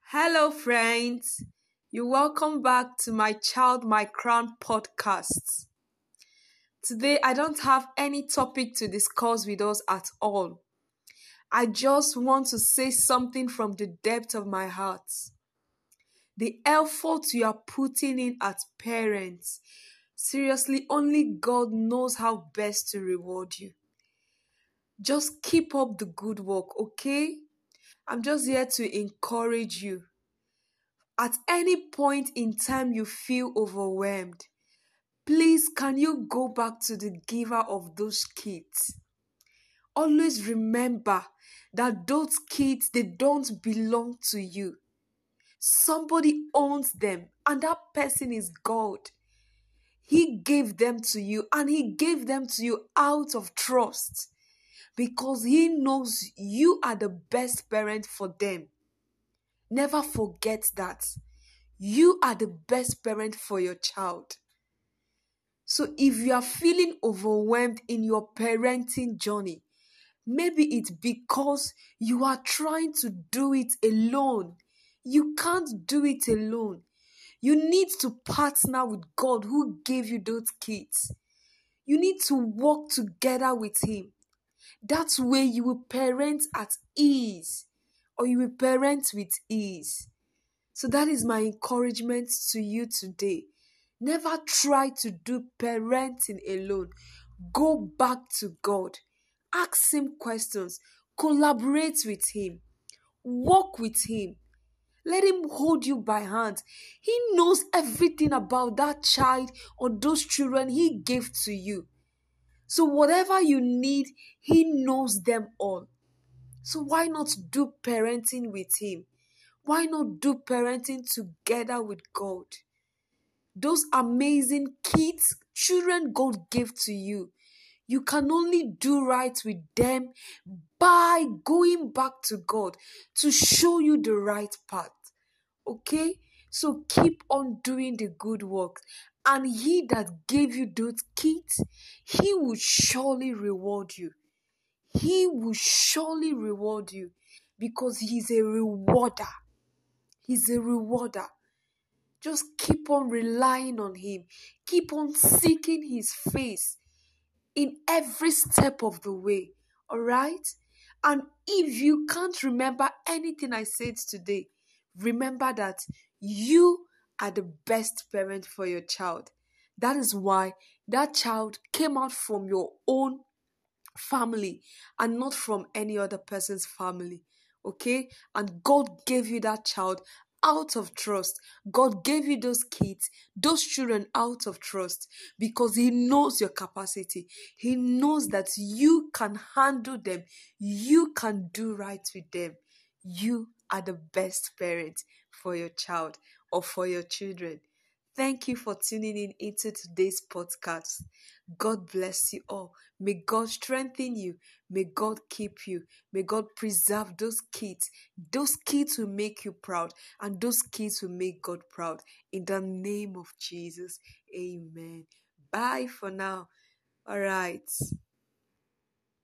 Hello, friends. You're welcome back to my Child My Crown podcast. Today, I don't have any topic to discuss with us at all. I just want to say something from the depth of my heart. The effort you are putting in as parents, seriously, only God knows how best to reward you. Just keep up the good work, okay? I'm just here to encourage you. At any point in time you feel overwhelmed, please can you go back to the giver of those kids? Always remember that those kids, they don't belong to you. Somebody owns them, and that person is God. He gave them to you, and He gave them to you out of trust because He knows you are the best parent for them. Never forget that. You are the best parent for your child. So if you are feeling overwhelmed in your parenting journey, maybe it's because you are trying to do it alone. You can't do it alone. You need to partner with God who gave you those kids. You need to work together with Him. That way you will parent at ease, or you will parent with ease. So that is my encouragement to you today. Never try to do parenting alone. Go back to God. Ask Him questions. Collaborate with Him. Walk with Him. Let Him hold you by hand. He knows everything about that child or those children He gave to you. So whatever you need, He knows them all. So why not do parenting with Him? Why not do parenting together with God? Those amazing kids, children God gave to you, you can only do right with them by going back to God to show you the right path. Okay? So keep on doing the good work. And He that gave you those kids, He will surely reward you. He will surely reward you because He's a rewarder. He's a rewarder. Just keep on relying on Him. Keep on seeking His face in every step of the way. Alright? And if you can't remember anything I said today, remember that you are the best parent for your child. That is why that child came out from your own family and not from any other person's family. Okay? And God gave you that child out of trust. God gave you those kids, those children out of trust because He knows your capacity. He knows that you can handle them. You can do right with them. You are the best parent for your child or for your children. Thank you for tuning in into today's podcast. God bless you all. May God strengthen you. May God keep you. May God preserve those kids. Those kids will make you proud, and those kids will make God proud. In the name of Jesus. Amen. Bye for now. All right.